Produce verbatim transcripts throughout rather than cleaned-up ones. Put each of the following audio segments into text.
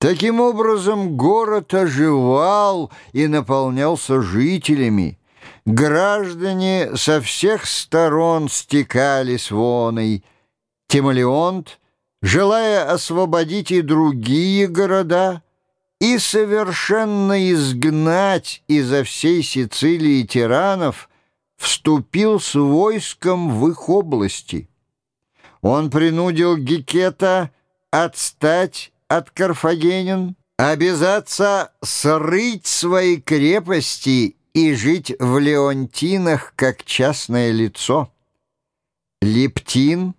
Таким образом, город оживал и наполнялся жителями. Граждане со всех сторон стекались вон, и Тимолеонт, желая освободить и другие города, и совершенно изгнать изо всей Сицилии тиранов, вступил с войском в их области. Он принудил Гикета отстать от карфагенян, обязаться срыть свои крепости и жить в Леонтинах как частное лицо. Лептин,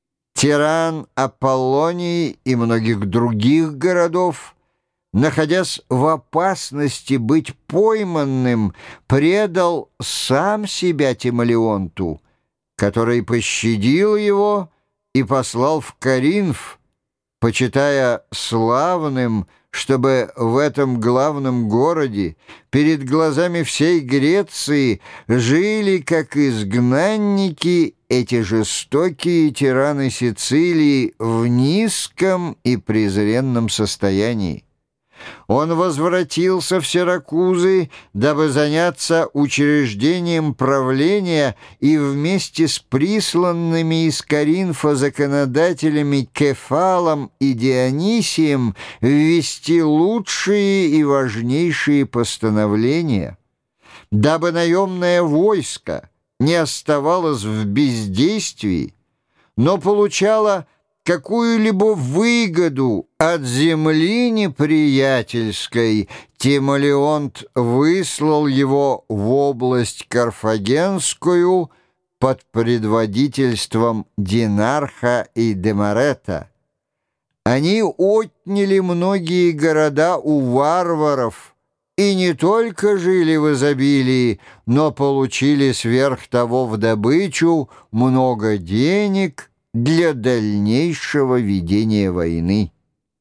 тиран Аполлонии и многих других городов, находясь в опасности быть пойманным, предал сам себя Тимолеонту, который пощадил его и послал в Коринф, почитая славным, чтобы в этом главном городе перед глазами всей Греции жили как изгнанники эти жестокие тираны Сицилии в низком и презренном состоянии. Он возвратился в Сиракузы, дабы заняться учреждением правления и вместе с присланными из Коринфа законодателями Кефалом и Дионисием ввести лучшие и важнейшие постановления, дабы наемное войско не оставалось в бездействии, но получало какую-либо выгоду от земли неприятельской. Тимолеонт выслал его в область Карфагенскую под предводительством Динарха и Демарета. Они отняли многие города у варваров и не только жили в изобилии, но получили сверх того в добычу много денег для дальнейшего ведения войны.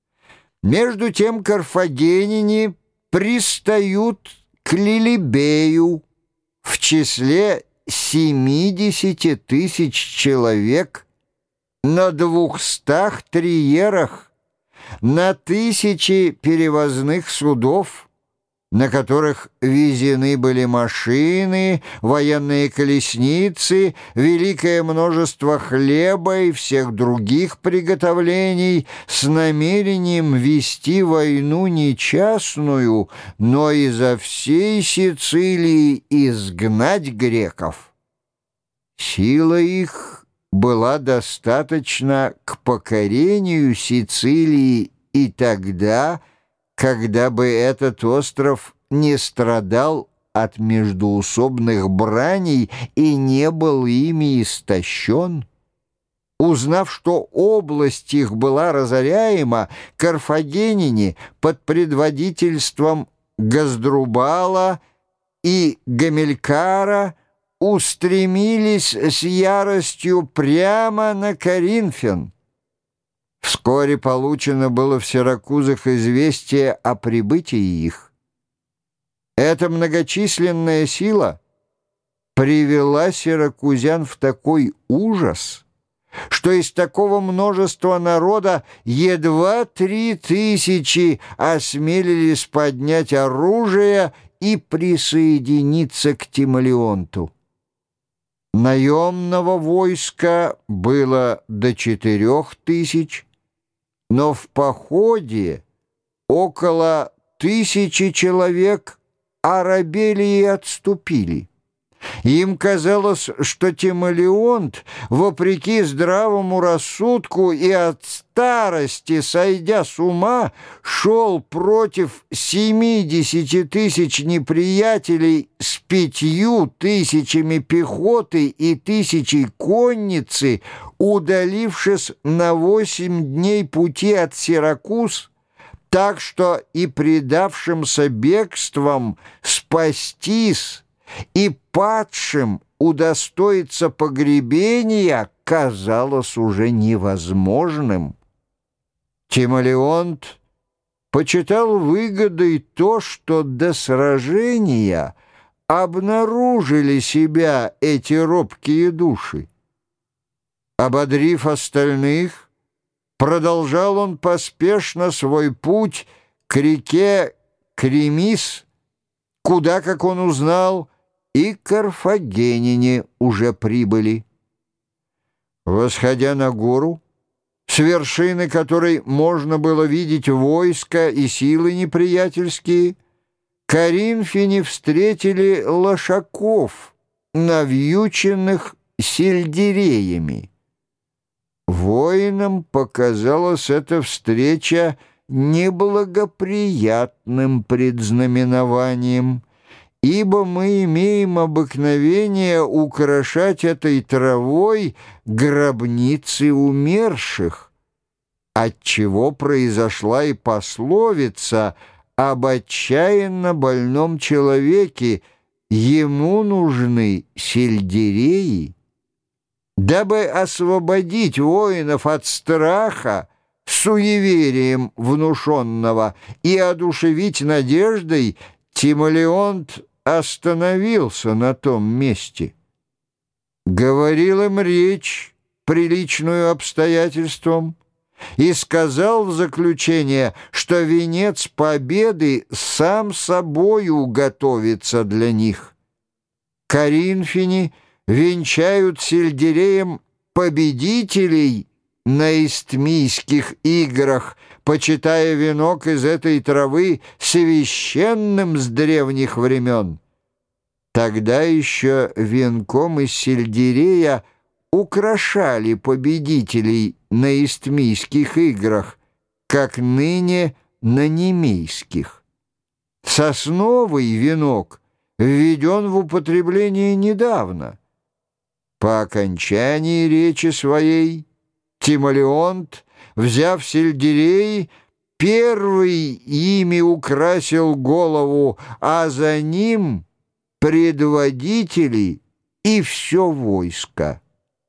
Между тем карфагеняне пристают к Лилибею в числе семидесяти тысяч человек на двухстах триерах, на тысячи перевозных судов, на которых везены были машины, военные колесницы, великое множество хлеба и всех других приготовлений с намерением вести войну не частную, но изо всей Сицилии изгнать греков. Сила их была достаточна к покорению Сицилии и тогда, когда бы этот остров не страдал от междоусобных браней и не был ими истощен. Узнав, что область их была разоряема, карфагеняне под предводительством Газдрубала и Гамилькара устремились с яростью прямо на Коринфян. Вскоре получено было в Сиракузах известие о прибытии их. Эта многочисленная сила привела сиракузян в такой ужас, что из такого множества народа едва три тысячи осмелились поднять оружие и присоединиться к Тимолеонту. Наемного войска было до четырех тысяч, но в походе около тысячи человек оробели и отступили. Им казалось, что Тимолеонт, вопреки здравому рассудку и от старости, сойдя с ума, шел против семидесяти тысяч неприятелей с пятью тысячами пехоты и тысячей конницы, удалившись на восемь дней пути от Сиракуз, так что и предавшимся бегством спастись и падшим удостоиться погребения казалось уже невозможным. Тимолеонт почитал выгодой то, что до сражения обнаружили себя эти робкие души. Ободрив остальных, продолжал он поспешно свой путь к реке Кремис, куда, как он узнал, и карфагеняне уже прибыли. Восходя на гору, с вершины которой можно было видеть войско и силы неприятельские, коринфяне встретили лошаков, навьюченных сельдереями. Воинам показалась эта встреча неблагоприятным предзнаменованием, ибо мы имеем обыкновение украшать этой травой гробницы умерших, отчего произошла и пословица об отчаянно больном человеке: ему нужны сельдереи. Дабы освободить воинов от страха, суеверием внушенного, и одушевить надеждой, Тимолеонт остановился на том месте. Говорил им речь, приличную обстоятельствам, и сказал в заключение, что венец победы сам собою готовится для них. Коринфяне венчают сельдереем победителей на Истмийских играх, почитая венок из этой травы священным с древних времен. Тогда еще венком из сельдерея украшали победителей на Истмийских играх, как ныне на немейских. Сосновый венок введен в употребление недавно. По окончании речи своей Тимолеонт, взяв сельдерей, первый ими украсил голову, а за ним предводители и все войско.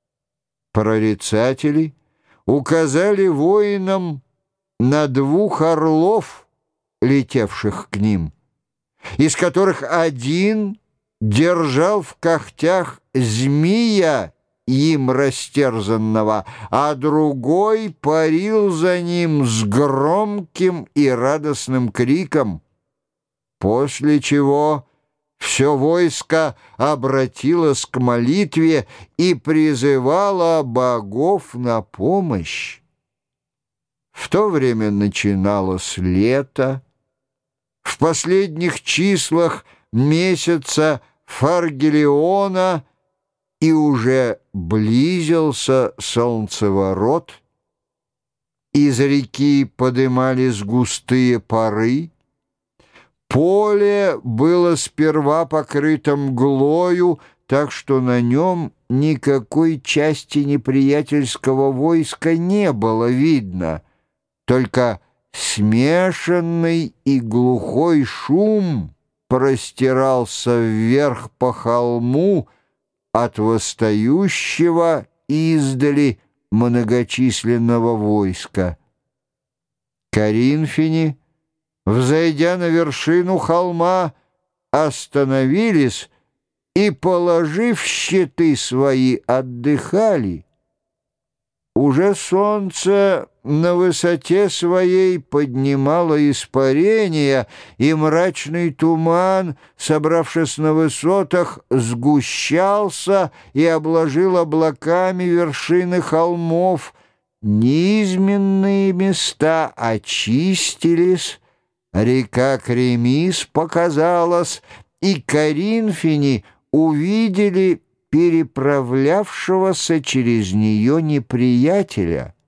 Прорицатели указали воинам на двух орлов, летевших к ним, из которых один держал в когтях змея им растерзанного, а другой парил за ним с громким и радостным криком, после чего все войско обратилось к молитве и призывало богов на помощь. В то время начиналось лето. В последних числах месяца Фаргелиона и уже близился солнцеворот. Из реки подымались густые пары. Поле было сперва покрыто мглою, так что на нем никакой части неприятельского войска не было видно, только смешанный и глухой шум простирался вверх по холму от восстающего издали многочисленного войска. Коринфяне, взойдя на вершину холма, остановились и, положив щиты свои, отдыхали. Уже солнце на высоте своей поднимало испарение, и мрачный туман, собравшись на высотах, сгущался и обложил облаками вершины холмов. Низменные места очистились, река Кремис показалась, и коринфяне увидели переправлявшегося через нее неприятеля.